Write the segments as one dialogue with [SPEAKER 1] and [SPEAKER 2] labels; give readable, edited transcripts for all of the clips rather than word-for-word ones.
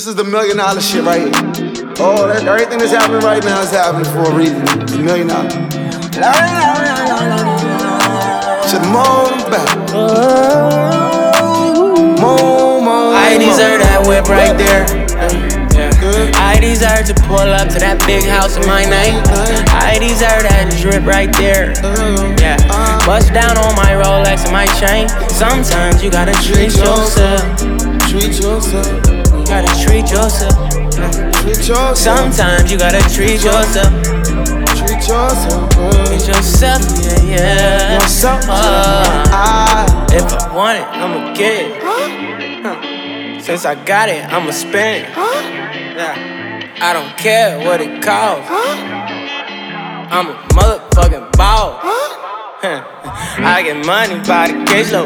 [SPEAKER 1] This is the $1 million shit right here. Oh, everything that's happening right now is happening for a reason. It's $1 million. To the moon back.
[SPEAKER 2] I deserve that whip right there. I deserve to pull up to that big house in my name. I deserve that drip right there. Yeah, bust down on my Rolex and my chain. Sometimes you gotta treat yourself.
[SPEAKER 1] Treat yourself.
[SPEAKER 2] You gotta treat yourself.
[SPEAKER 1] Treat yourself.
[SPEAKER 2] Sometimes you gotta treat yourself.
[SPEAKER 1] Treat yourself.
[SPEAKER 2] Treat yourself, yeah.
[SPEAKER 1] Yourself.
[SPEAKER 2] If I want it, I'ma get it. Since I got it, I'ma spend it. Yeah. I don't care what it costs. I'm a motherfucking ball. I get money by the caseload.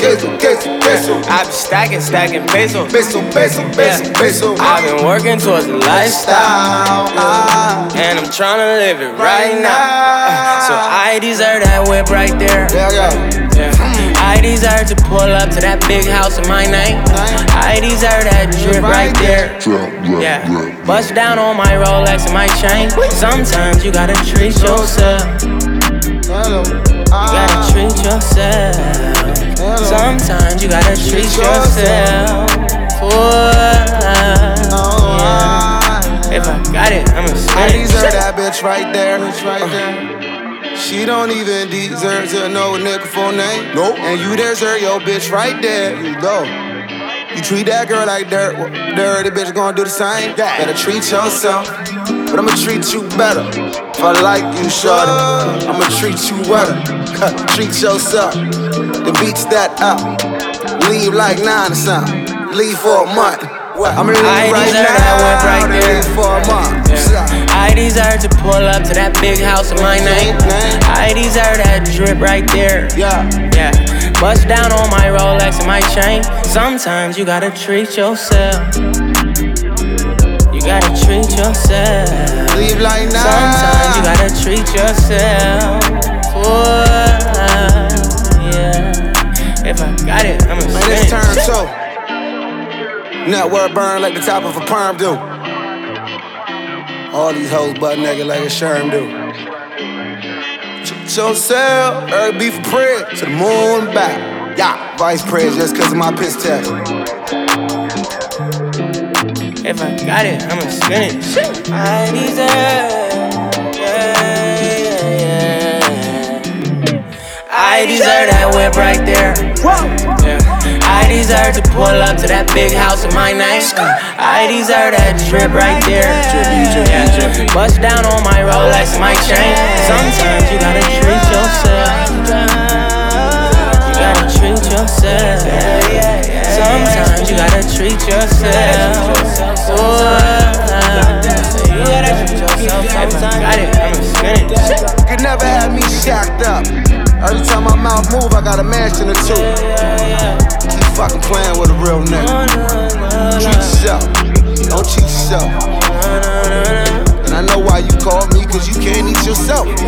[SPEAKER 2] I be stacking pesos. I've been working towards a lifestyle, and I'm tryna live it right now. So I deserve that whip right there. I deserve to pull up to that big house in my name. I deserve that drip right there. Yeah, bust down on my Rolex and my chain. Sometimes you gotta treat yourself. You gotta treat yourself. Sometimes you gotta treat yourself. Yeah. If I got it, I'ma spend it.
[SPEAKER 1] I deserve that bitch right there. She don't even deserve to know a nigga full name. Nope. And you deserve your bitch right there. You know. You treat that girl like dirt. Dirty bitch gonna do the same. Better treat yourself. But I'ma treat you better. If I like you, shorty, I'ma treat you better. Treat yourself. Then beats that up. Leave like 9 or something. Leave for a month. I'ma leave right now.
[SPEAKER 2] Right there.
[SPEAKER 1] Leave for a month.
[SPEAKER 2] I deserve to pull up to that big house in my name. I deserve that drip right there. Yeah. Bust down on my Rolex and my chain. Sometimes you gotta treat yourself. You gotta treat yourself.
[SPEAKER 1] Leave like now.
[SPEAKER 2] Sometimes you gotta treat yourself. Yeah. If I got it, I'ma spend it.
[SPEAKER 1] It's turn so. Network burn like the top of a perm do. All these hoes butt naked like a sherm do. Treat yourself, early beef for bread, to the moon and back. Yeah, vice prayer just cause of my piss test.
[SPEAKER 2] If I got it, I'ma spend it. I deserve that whip right there. I deserve to pull up to that big house in my name. I deserve that drip right there. Bust down on my Rolex and my chain. Sometimes you gotta treat yourself. You gotta treat yourself. Sometimes you gotta treat yourself. You gotta treat yourself. If I got it, I'ma spend it.
[SPEAKER 1] You can never have me shacked up. Every time my mouth move, I got a mansion or two. Keep fucking playing with a real nigga. Treat yourself, don't cheat yourself. And I know why you called me, cause you can't eat yourself.